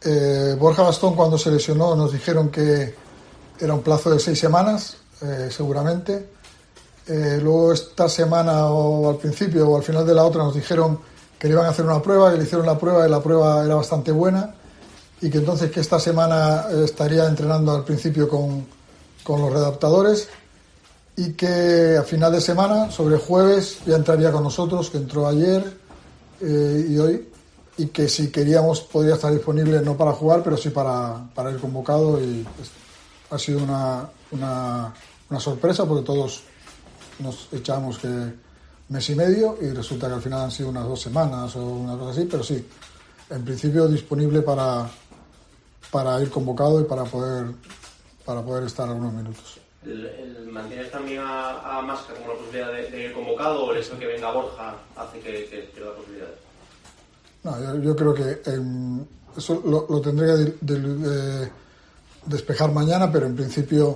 Borja Bastón, cuando se lesionó, nos dijeron que era un plazo de 6 semanas, seguramente. Luego esta semana o al principio o al final de la otra nos dijeron que le iban a hacer una prueba, que le hicieron la prueba y la prueba era bastante buena y que entonces que esta semana estaría entrenando al principio con los readaptadores y que a final de semana, sobre jueves, ya entraría con nosotros, que entró ayer y hoy, y que si queríamos podría estar disponible no para jugar, pero sí para ir convocado, y pues, ha sido una sorpresa porque todos nos echábamos que mes y medio y resulta que al final han sido unas 2 semanas o una cosa así, pero sí, en principio disponible para ir convocado y para poder estar algunos minutos. ¿El mantener también a Masca como la posibilidad de ir convocado o el hecho de que venga Borja hace que pierda posibilidades? No, yo creo que eso lo tendré que despejar mañana, pero en principio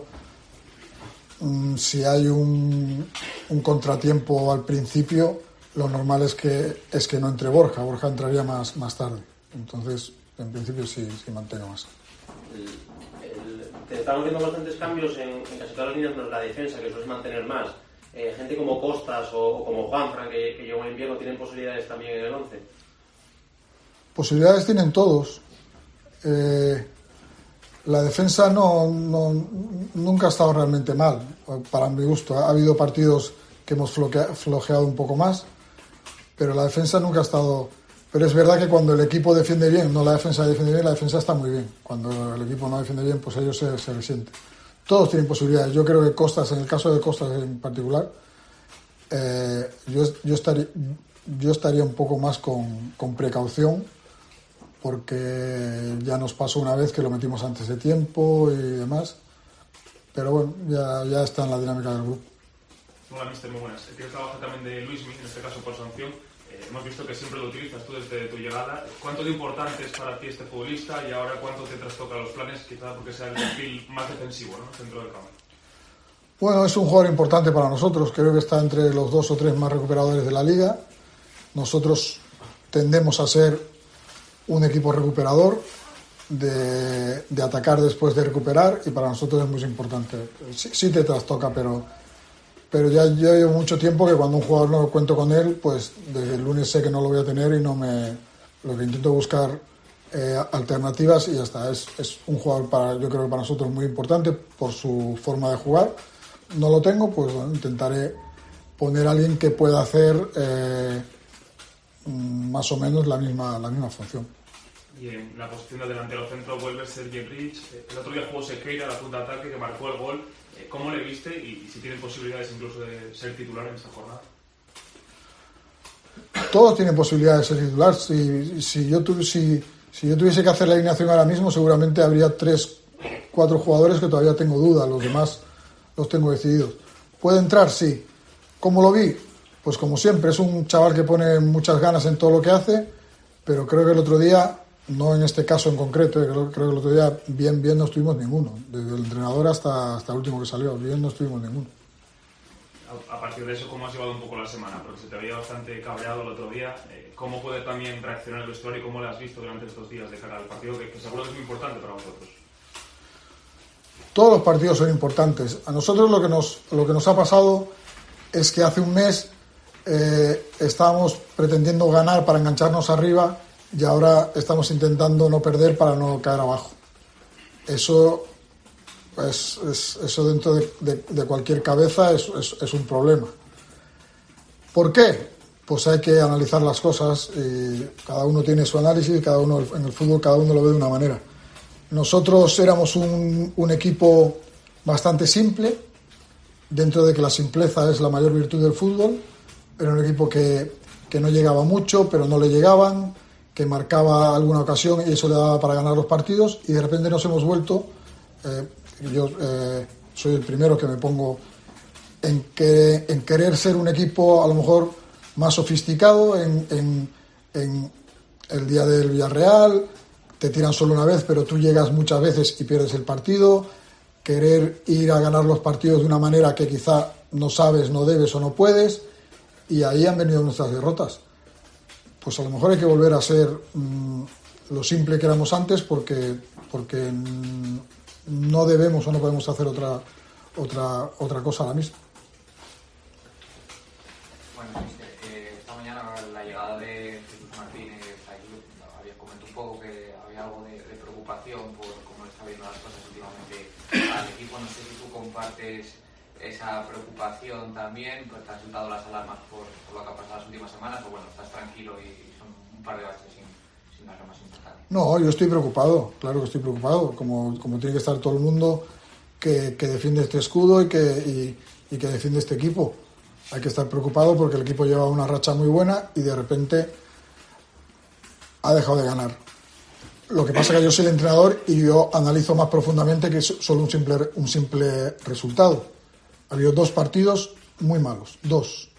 si hay un contratiempo al principio, lo normal es que no entre Borja. Borja entraría más tarde. Entonces, en principio sí mantengo más. Estamos viendo bastantes cambios en casi todas las líneas de la defensa, que sueles mantener más. Gente como Costas o como Juanfran, que llegó en invierno, ¿tienen posibilidades también en el 11? Posibilidades tienen todos. La defensa nunca ha estado realmente mal, para mi gusto. Ha habido partidos que hemos flojeado un poco más, pero la defensa nunca ha estado... Pero es verdad que cuando el equipo defiende bien, no la defensa defiende bien, la defensa está muy bien. Cuando el equipo no defiende bien, pues ellos se resienten. Todos tienen posibilidades. Yo creo que Costas, en el caso de Costas en particular, yo estaría un poco más con precaución, porque ya nos pasó una vez que lo metimos antes de tiempo y demás, pero bueno, ya está en la dinámica del grupo. Hola, mister, muy buenas. Tienes la baja también de Luismi, en este caso por sanción. Hemos visto que siempre lo utilizas tú desde tu llegada. ¿Cuánto de importante es para ti este futbolista y ahora cuánto te trastoca los planes, quizá porque sea el perfil más defensivo, ¿no?, dentro del campo? Bueno, es un jugador importante para nosotros. Creo que está entre los 2 o 3 más recuperadores de la liga. Nosotros tendemos a ser un equipo recuperador, de atacar después de recuperar, y para nosotros es muy importante. Sí te trastoca, pero ya yo llevo mucho tiempo que cuando un jugador no cuento con él, pues desde el lunes sé que no lo voy a tener y lo que intento buscar alternativas y ya está. Es un jugador yo creo que para nosotros muy importante por su forma de jugar. No lo tengo, pues bueno, intentaré poner a alguien que pueda hacer más o menos la misma función. Y en la posición de delantero centro vuelve Sergi Rich. El otro día jugó Sequeira, la punta de ataque, que marcó el gol. ¿Cómo le viste y si tiene posibilidades incluso de ser titular en esta jornada? Todos tienen posibilidades de ser titular. Si yo tuviese que hacer la alineación ahora mismo, seguramente habría 3-4 jugadores que todavía tengo dudas. Los demás los tengo decididos. ¿Puede entrar? Sí. ¿Cómo lo vi? Pues como siempre, es un chaval que pone muchas ganas en todo lo que hace, pero creo que el otro día, no en este caso en concreto, creo que el otro día bien no estuvimos ninguno. Desde el entrenador hasta el último que salió, bien no estuvimos ninguno. A partir de eso, ¿cómo has llevado un poco la semana? Porque se te veía bastante cabreado el otro día. ¿Cómo puede también reaccionar el vestuario y cómo lo has visto durante estos días de cara al partido, que seguro es muy importante para vosotros? Todos los partidos son importantes. A nosotros lo que nos ha pasado es que hace un mes estábamos pretendiendo ganar para engancharnos arriba y ahora estamos intentando no perder para no caer abajo. Eso dentro de cualquier cabeza es un problema. ¿Por qué? Pues hay que analizar las cosas y cada uno tiene su análisis, cada uno en el fútbol cada uno lo ve de una manera. Nosotros éramos un equipo bastante simple, dentro de que la simpleza es la mayor virtud del fútbol. Era un equipo que no llegaba mucho, pero no le llegaban, que marcaba alguna ocasión y eso le daba para ganar los partidos, y de repente nos hemos vuelto, yo soy el primero que me pongo en querer ser un equipo a lo mejor más sofisticado, en el día del Villarreal, te tiran solo una vez, pero tú llegas muchas veces y pierdes el partido, querer ir a ganar los partidos de una manera que quizá no sabes, no debes o no puedes, y ahí han venido nuestras derrotas. Pues a lo mejor hay que volver a ser lo simple que éramos antes, porque no debemos o no podemos hacer otra cosa ahora mismo. Bueno, esta mañana la llegada de Jesús Martínez aquí había comentado un poco que había algo de preocupación por cómo está viendo las cosas últimamente al equipo. No sé si tú compartes esa preocupación también, pues te han saltado las alarmas por lo que ha pasado las últimas semanas, o bueno, estás tranquilo y son un par de baches sin dar lo más importante. No, yo estoy preocupado, claro que estoy preocupado, como tiene que estar todo el mundo que defiende este escudo y que defiende este equipo. Hay que estar preocupado porque el equipo lleva una racha muy buena y de repente ha dejado de ganar. Lo que pasa es que yo soy el entrenador y yo analizo más profundamente que solo un simple resultado. Ha habido 2 partidos muy malos, dos.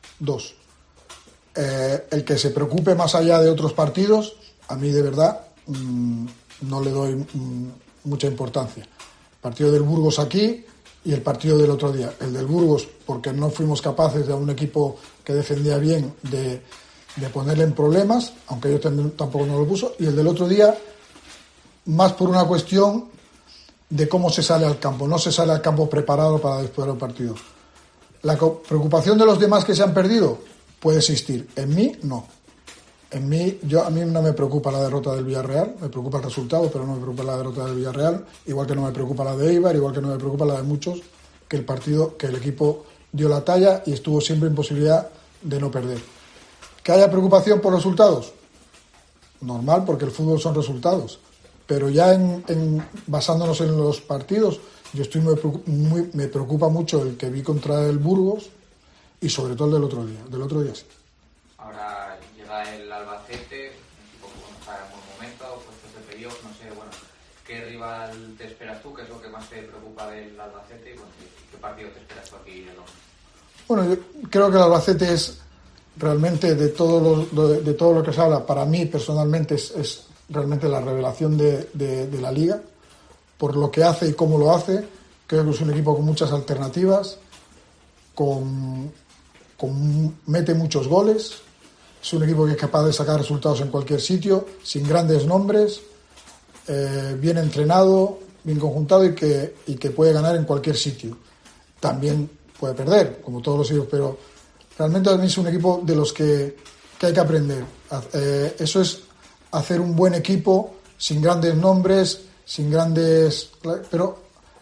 El que se preocupe más allá de otros partidos, a mí de verdad no le doy mucha importancia. El partido del Burgos aquí y el partido del otro día. El del Burgos, porque no fuimos capaces de un equipo que defendía bien de ponerle en problemas, aunque yo tampoco no lo puso. Y el del otro día, más por una cuestión de cómo se sale al campo. No se sale al campo preparado para disputar el partido. La preocupación de los demás que se han perdido puede existir. En mí, no. A mí no me preocupa la derrota del Villarreal, me preocupa el resultado, pero no me preocupa la derrota del Villarreal, igual que no me preocupa la de Eibar, igual que no me preocupa la de muchos, que el equipo dio la talla y estuvo siempre en posibilidad de no perder. ¿Que haya preocupación por resultados? Normal, porque el fútbol son resultados. Pero ya basándonos en los partidos, me preocupa mucho el que vi contra el Burgos y sobre todo el del otro día. Del otro día sí. Ahora llega el Albacete, un equipo que está en buen momento, puestos de playoff, no sé, bueno, ¿qué rival te esperas tú? ¿Qué es lo que más te preocupa del Albacete? Y bueno, ¿qué partido te esperas tú aquí? Bueno, yo creo que el Albacete es realmente de todo lo que se habla, para mí personalmente es realmente la revelación de la Liga, por lo que hace y cómo lo hace. Creo que es un equipo con muchas alternativas, mete muchos goles, es un equipo que es capaz de sacar resultados en cualquier sitio, sin grandes nombres, bien entrenado, bien conjuntado y que puede ganar en cualquier sitio. También puede perder, como todos los equipos, pero realmente a mí es un equipo de los que hay que aprender. Eso es hacer un buen equipo sin grandes nombres, pero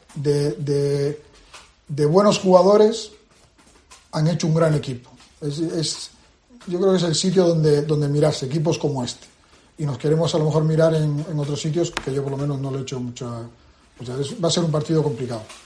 de buenos jugadores han hecho un gran equipo. Yo creo que es el sitio donde mirarse, equipos como este. Y nos queremos a lo mejor mirar en otros sitios que yo por lo menos no lo he hecho mucho. Va a ser un partido complicado.